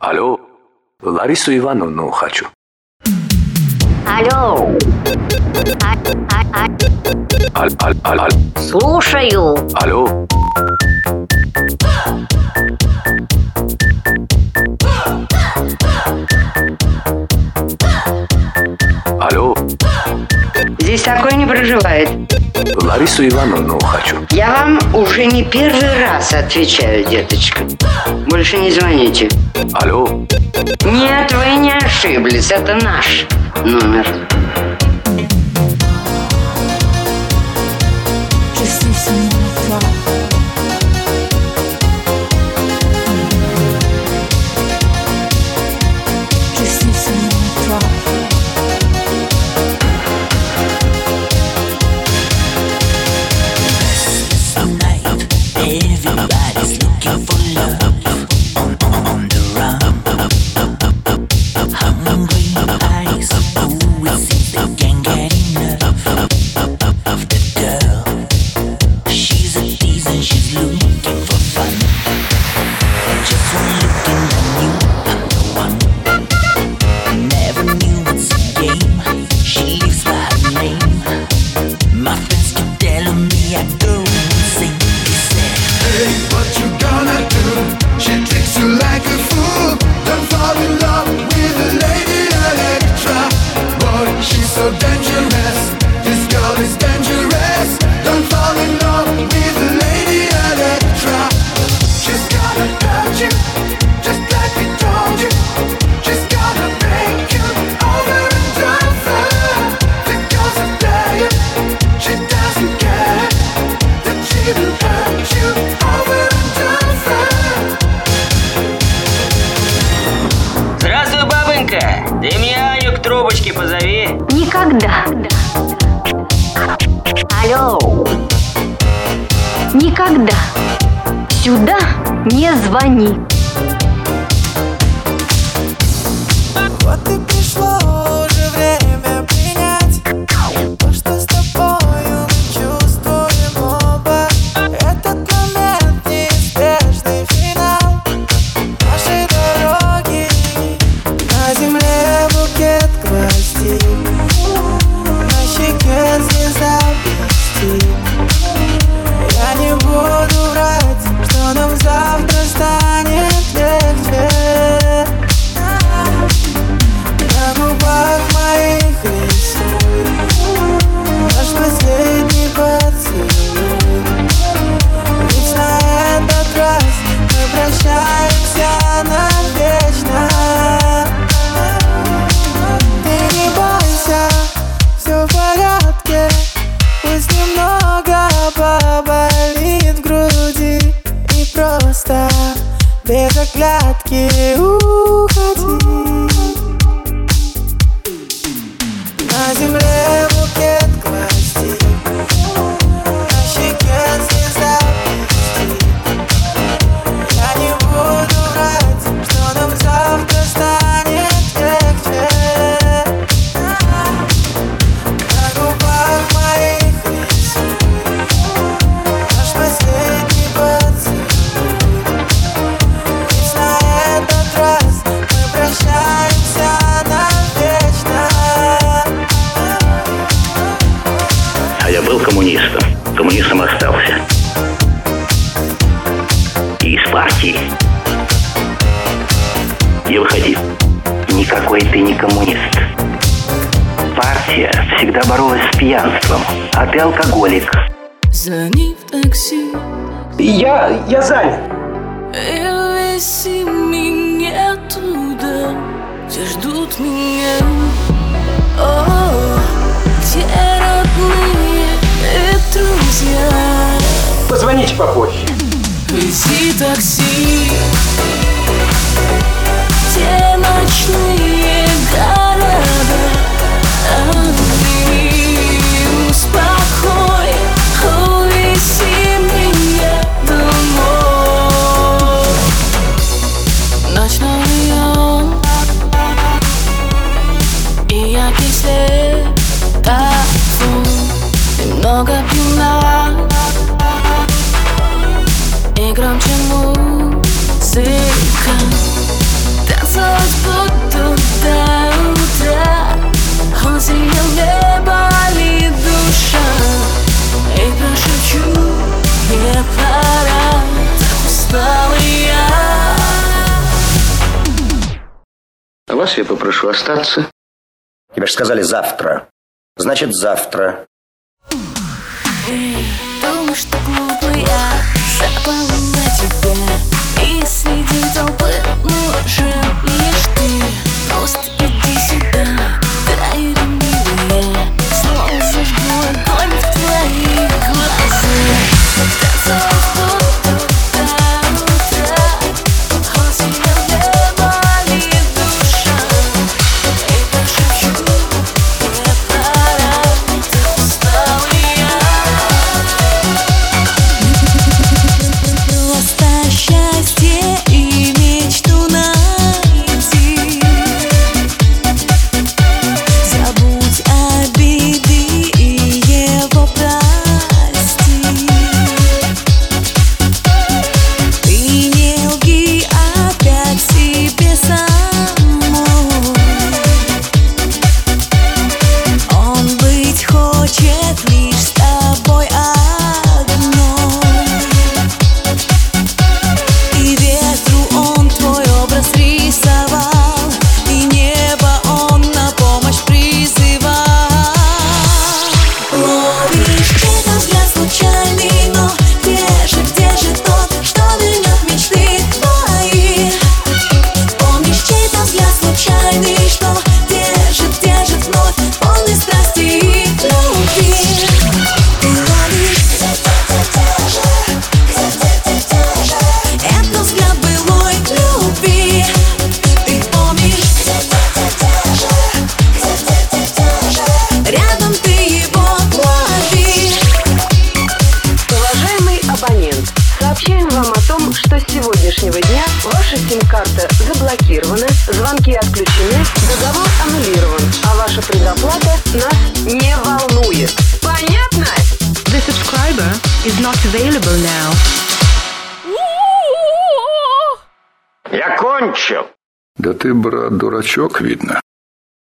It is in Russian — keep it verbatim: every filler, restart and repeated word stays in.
Алло, Ларису Ивановну хочу. Алло. А, а, а. Аль, аль, аль, аль. Слушаю. Алло. Алло. Здесь такой не проживает. Ларису Ивановну хочу. Я вам уже не первый раз отвечаю, деточка. Больше не звоните. Алло. Нет, вы не ошиблись. Это наш номер. Everybody's looking for love on, on, on the run. Hungry eyes, who it seems they can't get enough of the girl. She's a tease and she's looking for fun. Just one look and I knew I'm the one. Never knew it's a game. She lives by her name. My friends keep telling me I go insane. Hey, what you gonna do? She tricks you like a fool. Don't fall in love with a lady Electra. Boy, she's so dangerous. This girl is dangerous. Don't fall in love with a lady Electra. She's gonna hurt you, just like we told you. She's gonna make you over and over. Because of that, she doesn't care that she will hurt you. Здравствуй, бабонька! Ты мне Аню к трубочке позови. Никогда. Алло. Никогда. Сюда не звони. Вот и пришло уже время принять то, что с тобою мы чувствуем оба. Этот момент неизбежный финал нашей дороги. На земле букет гвоздей, на щеке звезда блестит. Я не буду врать, что нам завтра станет легче. На губах моих рисуй наш последний поцелуй. Ведь на этот раз мы прощаемся навечно. Ты не бойся, все в порядке. Пусть немного поболит в груди. И просто без оглядки уходи. На земле букет гвоздей, на щеке звезда блестит. Я не буду врать, что нам завтра станет легче. На губах моих рисуй наш последний поцелуй. Ведь на этот раз мы прощаемся навечно. А я был коммунистом, коммунистом остался. И из партии. Не выходи. Никакой ты не коммунист. Партия всегда боролась с пьянством, а ты алкоголик. Звони в такси. Я, я занят. И вези меня туда, где ждут меня. О, где родные и друзья. Позвоните попозже. Вези такси, где ночные города. Обними, успокой, увези меня домой. Ночной район и яркий свет, тафун, немного пьяна. И громче музыка. А вас я попрошу остаться. Тебе же сказали завтра. Значит, завтра. Думаю, что глупо я запала на тебя. И среди толпы нужен лишь ты. Просто иди сюда, дай милая. Снова зажгу огонь в твоих глазах. Танцевать буду до утра. Хоть меня не болит душа. И пошепчу, мне пора. Ты устал я. Просто счастье и мечту найти. Забудь обиды и его прости. Ты не лги опять себе самой. Он быть хочет лишь с тобой одной. И ветру он твой образ рисовал, и небо он на помощь призывал. Ловишь чей-то взгляд случайный, но где же, где же тот, что вернет мечты твои? Помнишь чей-то взгляд случайный, что держит, держит вновь, полный страсти и любви. Ты ловишь это взгляд былой любви. Ты помнишь, рядом ты его лови. Уважаемый абонент, сообщаем вам о том, что с сегодняшнего дня ваша сим-карта заблокирована, звонки отключены, договор аннулирован, а ваша предоплата нас не волнует. Понятно? The subscriber is not available now. Я кончил. Да ты, брат, дурачок, видно.